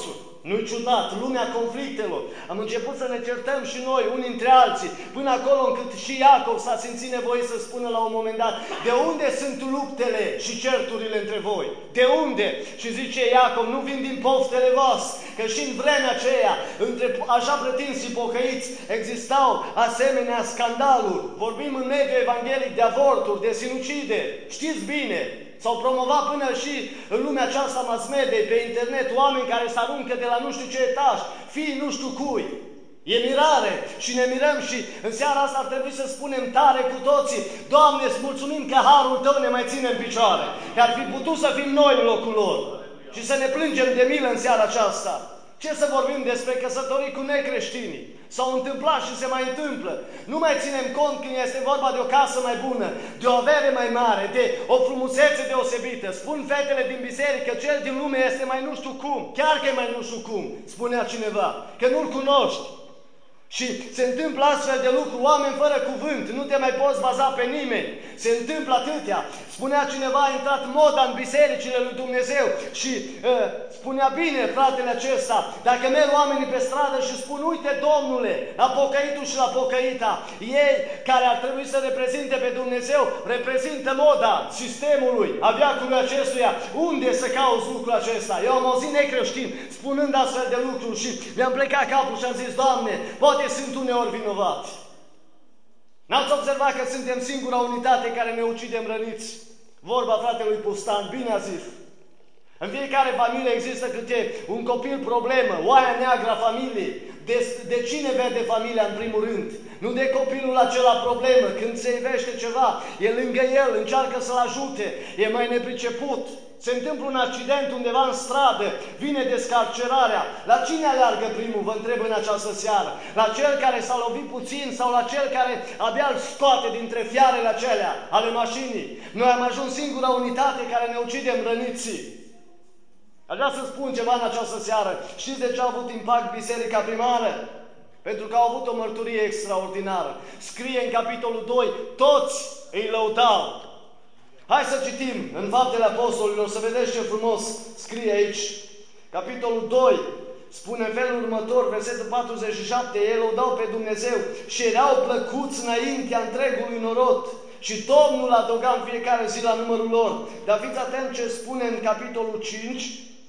Nu-i ciudat, lumea conflictelor. Am început să ne certăm și noi, unii între alții, până acolo încât și Iacov s-a simțit nevoit să spună la un moment dat: de unde sunt luptele și certurile între voi? De unde? Și zice Iacov: nu vin din poftele voastre, că și în vremea aceea, între așa pretinsi pocăiți, existau asemenea scandaluri. Vorbim în mediul evanghelic de avorturi, de sinucide. Știți bine, s-au promovat până și în lumea aceasta mass media, pe internet, oameni care se aruncă de la nu știu ce etaj, fii nu știu cui. E mirare și ne mirăm și în seara asta ar trebui să spunem tare cu toții: Doamne, îți mulțumim că harul Tău ne mai ține în picioare, că ar fi putut să fim noi în locul lor și să ne plângem de milă în seara aceasta. Ce să vorbim despre căsătorii cu necreștinii? S-au întâmplat și se mai întâmplă. Nu mai ținem cont când este vorba de o casă mai bună, de o avere mai mare, de o frumusețe deosebită. Spun fetele din biserică: cel din lume este mai nu știu cum. Chiar că e mai nu știu cum, spunea cineva, că nu-l cunoști. Și se întâmplă astfel de lucruri, oameni fără cuvânt, nu te mai poți baza pe nimeni. Se întâmplă atâtea. Spunea cineva: a intrat moda în bisericile lui Dumnezeu și uh, spunea: bine, fratele acesta, dacă merg oamenii pe stradă și spun: uite, Domnule, la pocăitul și la pocăita, ei care ar trebui să reprezinte pe Dumnezeu, reprezintă moda sistemului, a veacului acestuia. Unde să cauți lucrul acesta? Eu am auzit necreștini spunând astfel de lucruri și mi-am plecat capul și am zis: Doamne, poate sunt uneori vinovați. N-ați observat că suntem singura unitate care ne ucidem răniți? Vorba fratelui Pustan, bine a zis. În fiecare familie există câte un copil problemă, oaia neagră a familiei. De, de cine vede familia în primul rând? Nu de copilul acela problemă. Când se ivește ceva, e lângă el, încearcă să-l ajute, e mai nepriceput. Se întâmplă un accident undeva în stradă, vine descarcerarea. La cine aleargă primul, vă întreb în această seară? La cel care s-a lovit puțin sau la cel care abia îl scoate dintre fiarele acelea ale mașinii? Noi am ajuns singura unitate care ne ucidem răniții. Aș vrea să spun ceva în această seară. Știți de ce a avut impact Biserica Primară? Pentru că au avut o mărturie extraordinară. Scrie în capitolul doi: toți îi lăudau. Hai să citim în Faptele Apostolilor, să vedeți ce frumos scrie aici. Capitolul doi spune în felul următor, versetul patruzeci și șapte: ei lăudau pe Dumnezeu și erau plăcuți înaintea întregului norod. Și Domnul adăuga în fiecare zi la numărul lor. Dar fiți atent ce spune în capitolul cinci,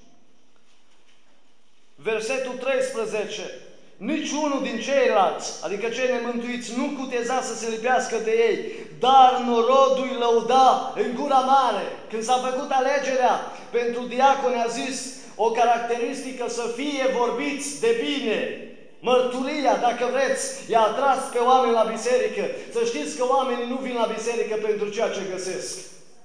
versetul treisprezece. Nici unul din ceilalți, adică cei nemântuiți, nu cuteza să se lipească de ei, dar norodul îi lăuda în gura mare. Când s-a făcut alegerea pentru diaconi, a zis o caracteristică: să fie vorbiți de bine. Mărturia, dacă vreți, i-a atras pe oameni la biserică. Să știți că oamenii nu vin la biserică pentru ceea ce găsesc.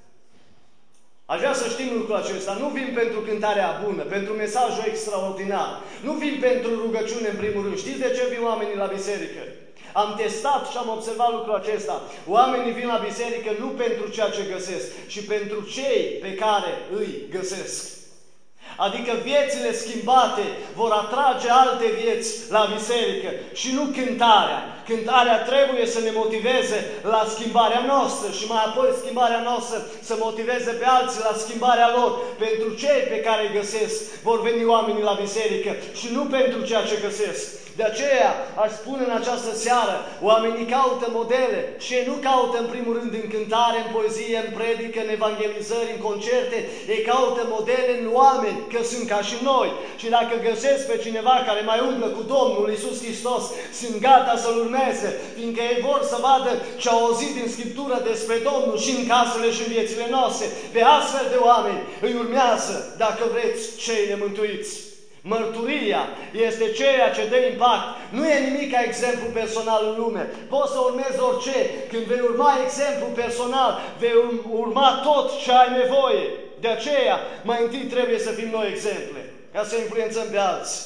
Aș vrea să știm lucrul acesta. Nu vin pentru cântarea bună, pentru mesajul extraordinar. Nu vin pentru rugăciune în primul rând. Știți de ce vin oamenii la biserică? Am testat și am observat lucrul acesta. Oamenii vin la biserică nu pentru ceea ce găsesc, ci pentru cei pe care îi găsesc. Adică viețile schimbate vor atrage alte vieți la biserică și nu cântarea. Cântarea trebuie să ne motiveze la schimbarea noastră și mai apoi schimbarea noastră să motiveze pe alții la schimbarea lor. Pentru cei pe care îi găsesc vor veni oamenii la biserică și nu pentru ceea ce găsesc. De aceea aș spune în această seară, oamenii caută modele și ei nu caută în primul rând în cântare, în poezie, în predică, în evangelizări, în concerte. Ei caută modele în oameni, că sunt ca și noi. Și dacă găsesc pe cineva care mai umblă cu Domnul Iisus Hristos, sunt gata să-L urmeze, fiindcă ei vor să vadă ce au auzit din Scriptură despre Domnul și în casele și în viețile noastre. Pe astfel de oameni îi urmează, dacă vreți, cei nemântuiți. Mărturia este ceea ce dă impact. Nu e nimic ca exemplu personal în lume. Poți să urmezi orice. Când vei urma exemplu personal, vei urma tot ce ai nevoie. De aceea, mai întâi trebuie să fim noi exemple, ca să influențăm pe alții.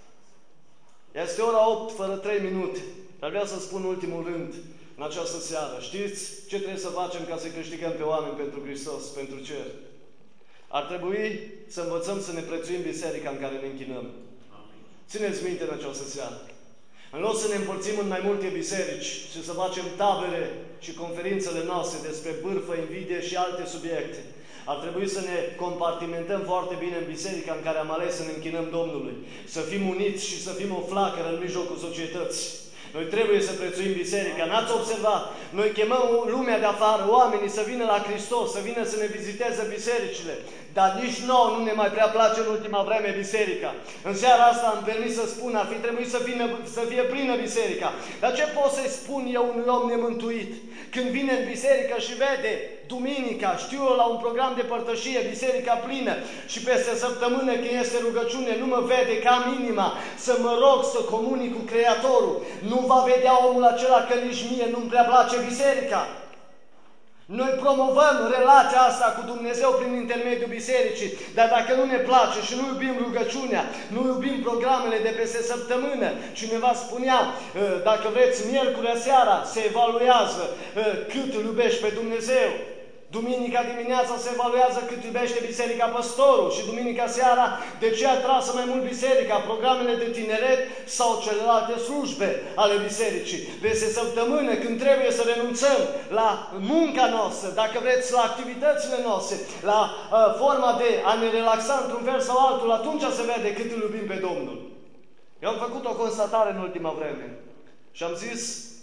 Este ora opt fără trei minute. Dar vreau să spun ultimul rând în această seară. Știți ce trebuie să facem ca să câștigăm pe oameni pentru Hristos, pentru cer? Ar trebui să învățăm să ne prețuim biserica în care ne închinăm. Țineți minte în această seară. În loc să ne împărțim în mai multe biserici și să facem tabere și conferințele noastre despre bârfă, invidie și alte subiecte, Ar trebui să ne compartimentăm foarte bine în biserica în care am ales să ne închinăm Domnului. Să fim uniți și să fim o flacără în mijlocul societății. Noi trebuie să prețuim biserica. N-ați observat? Noi chemăm lumea de afară, oamenii să vină la Hristos, să vină să ne viziteze bisericile. Dar nici nouă nu ne mai prea place în ultima vreme biserica. În seara asta am permis să spun, ar fi trebuit să, vină, să fie plină biserica. Dar ce pot să-i spun eu unui om nemântuit? Când vine în biserică și vede duminica, știu eu, la un program de părtășie, biserica plină, și peste săptămână când este rugăciune, nu mă vede ca minima să mă rog să comunic cu Creatorul, nu va vedea omul acela că nici mie nu-mi prea place biserica. Noi promovăm relația asta cu Dumnezeu prin intermediul bisericii, dar dacă nu ne place și nu iubim rugăciunea, nu iubim programele de peste săptămână, cineva spunea, dacă vreți, miercurea seara se evaluează cât îl iubești pe Dumnezeu. Duminica dimineața se evaluează cât iubește biserica păstorul și duminica seara de ce a trasă mai mult biserica, programele de tineret sau celelalte slujbe ale bisericii. Peste săptămână, când trebuie să renunțăm la munca noastră, dacă vreți, la activitățile noastre, la uh, forma de a ne relaxa într-un fel sau altul, atunci se vede cât îl iubim pe Domnul. Eu am făcut o constatare în ultima vreme și am zis,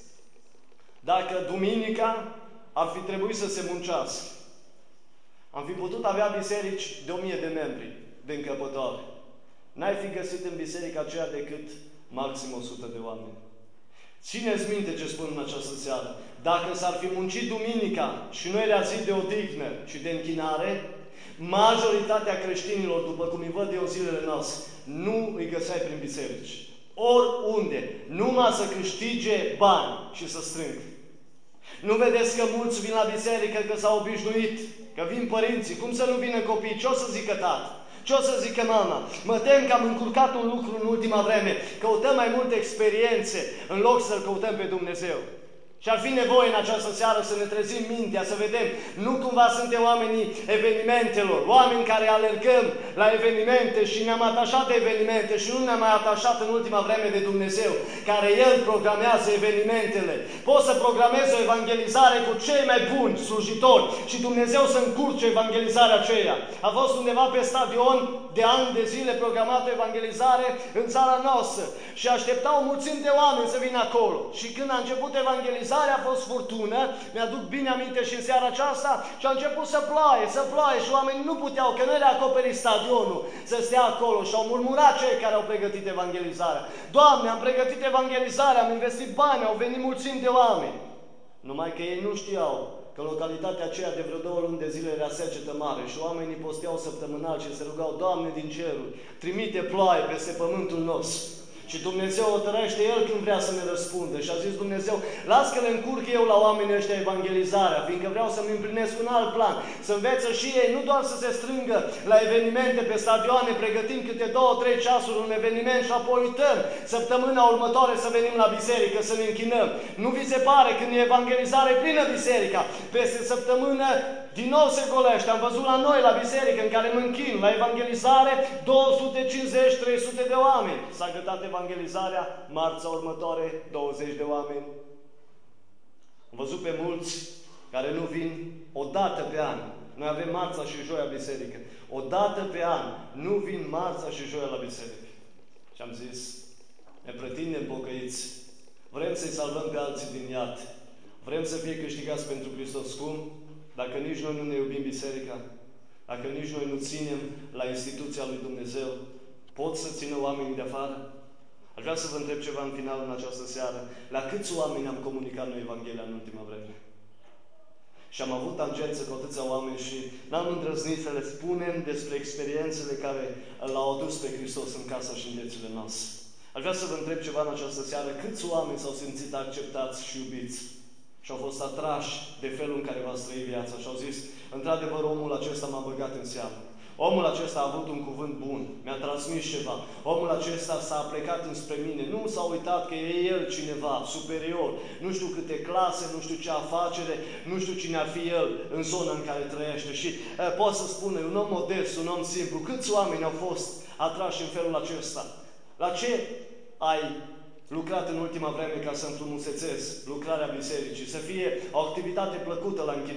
dacă duminica ar fi trebuit să se muncească, am fi putut avea biserici de o mie de membri, de încăpătoare. N-ai fi găsit în biserica aceea decât maxim o sută de oameni. Țineți minte ce spun în această seară. Dacă s-ar fi muncit duminica și nu era zi de odihnă și de închinare, majoritatea creștinilor, după cum îi văd eu zilele noastre, nu îi găseai prin biserici. Oriunde, numai să câștige bani și să strâng. Nu vedeți că mulți vin la biserică că s-au obișnuit, că vin părinții, cum să nu vină copiii? Ce o să zică tată? Ce o să zică mama? Mă tem că am încurcat un lucru în ultima vreme. Căutăm mai multe experiențe în loc să-L căutăm pe Dumnezeu. Și ar fi nevoie în această seară să ne trezim mintea, să vedem, nu cumva suntem oamenii evenimentelor, oameni care alergăm la evenimente și ne-am atașat de evenimente și nu ne-am mai atașat în ultima vreme de Dumnezeu, care El programează evenimentele. Poți să programezi o evangelizare cu cei mai buni slujitori și Dumnezeu să încurce evangelizarea aceea. A fost undeva pe stadion de ani de zile programată evangelizare în țara noastră și așteptau mulțimi de oameni să vină acolo. Și când a început evangelizarea, a fost furtună, mi-aduc bine aminte și în seara aceasta, și a început să ploaie, să ploaie și oamenii nu puteau, că nu era acoperit stadionul, să stea acolo și au murmurat cei care au pregătit evangelizarea. Doamne, am pregătit evangelizarea, am investit bani, au venit mulțimi de oameni. Numai că ei nu știau că localitatea aceea de vreo două luni de zile era secetă mare și oamenii posteau săptămânal și se rugau, Doamne din ceruri, trimite ploaie peste pământul nostru. Și Dumnezeu o tărește El când vrea să ne răspundă. Și a zis Dumnezeu, las că le încurc eu la oamenii ăștia evangelizarea, fiindcă vreau să-mi împlinesc un alt plan. Să învețe și ei, nu doar să se strângă la evenimente pe stadioane, pregătim câte două, trei ceasuri un eveniment și apoi uităm săptămâna următoare să venim la biserică, să ne închinăm. Nu vi se pare când e evangelizare plină biserica? Peste săptămână din nou se golește. Am văzut la noi, la biserică, în care mă închin, la evangelizare, două sute cincizeci trei sute de oameni. S-a gătat evangelizarea, marța următoare, douăzeci de oameni. Am văzut pe mulți care nu vin o dată pe an. Noi avem marța și joia biserică. O dată pe an nu vin marța și joia la biserică. Și am zis, ne pretindem pocăiți. Vrem să-i salvăm pe alții din iad. Vrem să fie câștigați pentru Hristos. Cum? Dacă nici noi nu ne iubim biserica, dacă nici noi nu ținem la instituția lui Dumnezeu, pot să țină oamenii de afară? Aș vrea să vă întreb ceva în final în această seară. La câți oameni am comunicat noi Evanghelia în ultima vreme? Și am avut tangență cu atâția oameni și n-am îndrăznit să le spunem despre experiențele care l-au adus pe Hristos în casa și în viețile noastre. Aș vrea să vă întreb ceva în această seară. Câți oameni s-au simțit acceptați și iubiți? Și au fost atrași de felul în care v-ați trăit viața și au zis, într-adevăr, omul acesta m-a băgat în seamă. Omul acesta a avut un cuvânt bun, mi-a transmis ceva. Omul acesta s-a plecat înspre mine, nu s-a uitat că e el cineva superior, nu știu câte clase, nu știu ce afacere, nu știu cine ar fi el în zona în care trăiește. Și e, pot să spun, e un om modest, un om simplu. Câți oameni au fost atrași în felul acesta? La ce ai lucrat în ultima vreme ca să înfrumusețezi lucrarea bisericii, să fie o activitate plăcută la închinare?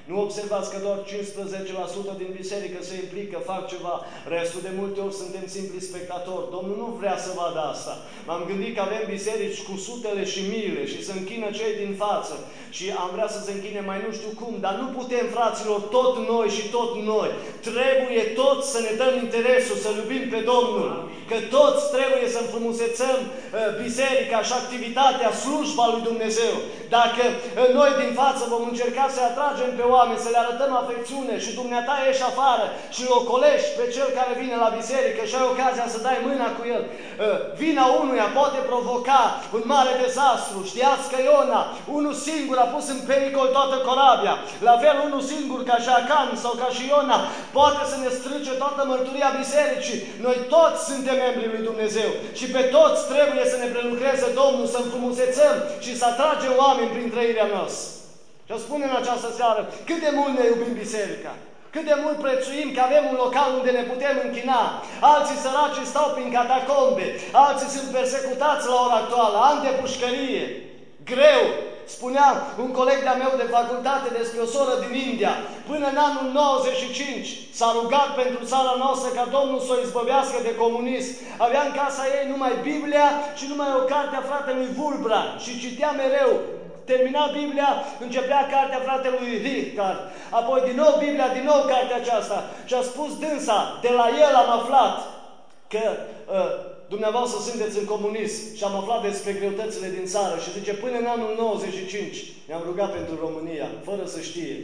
Nu observați că doar cincisprezece la sută din biserică se implică, fac ceva, restul de multe ori suntem simpli spectatori. Domnul nu vrea să vadă asta. M-am gândit că avem biserici cu sutele și miile și se închină cei din față și am vrea să se închine mai nu știu cum, dar nu putem, fraților, tot noi și tot noi. Trebuie toți să ne dăm interesul, să iubim pe Domnul, că toți trebuie să înfrumusețăm uh, biserica și activitatea, slujba lui Dumnezeu. Dacă uh, noi din față vom încerca să atragem pe oameni, să le arătăm afecțiune și dumneata ieși afară și îl ocolești pe cel care vine la biserică și ai ocazia să dai mâna cu el, uh, vina unuia poate provoca un mare dezastru. Știați că Iona, unul singur, a pus în pericol toată corabia. La fel, unul singur ca și Acan sau ca și Iona poate să ne strice toată mărturia bisericii. Noi toți suntem membrii lui Dumnezeu și pe toți trebuie să ne prelucreze Domnul, să înfrumusețăm și să atragem oameni prin trăirea noastră. Și spune în această seară, cât de mult ne iubim biserica, cât de mult prețuim că avem un local unde ne putem închina. Alții săraci stau prin catacombe, alții sunt persecutați la ora actuală, ani de pușcărie, greu. Spunea un coleg de-a meu de facultate despre o soră din India, până în anul nouăzeci și cinci s-a rugat pentru țara noastră ca Domnul să o izbăvească de comunism. Avea în casa ei numai Biblia și numai o carte a fratelui Vulbra și citea mereu. Termina Biblia, începea cartea fratelui Richard, apoi din nou Biblia, din nou cartea aceasta. Și a spus dânsa, de la el am aflat că uh, dumneavoastră sunteți în comunism și am aflat despre greutățile din țară. Și zice, până în anul nouăzeci și cinci ne-am rugat pentru România, fără să știe.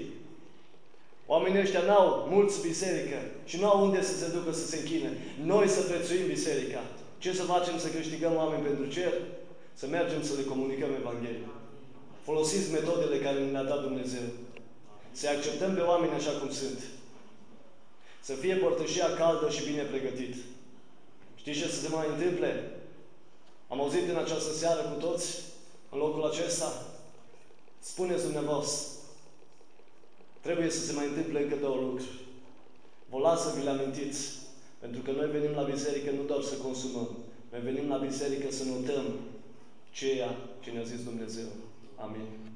Oamenii ăștia n-au mulți biserică și nu au unde să se ducă să se închine. Noi să prețuim biserica. Ce să facem? Să câștigăm oameni pentru cer? Să mergem să le comunicăm Evanghelia. Folosiți metodele care ne-a dat Dumnezeu. Să acceptăm pe oameni așa cum sunt. Să fie părtășia caldă și bine pregătit. Știți ce să se mai întâmple? Am auzit în această seară cu toți, în locul acesta, spuneți dumneavoastră, trebuie să se mai întâmple încă două lucruri. Vă las să vi le amintiți, pentru că noi venim la biserică nu doar să consumăm, noi venim la biserică să notăm ceea ce ne-a zis Dumnezeu. Amin.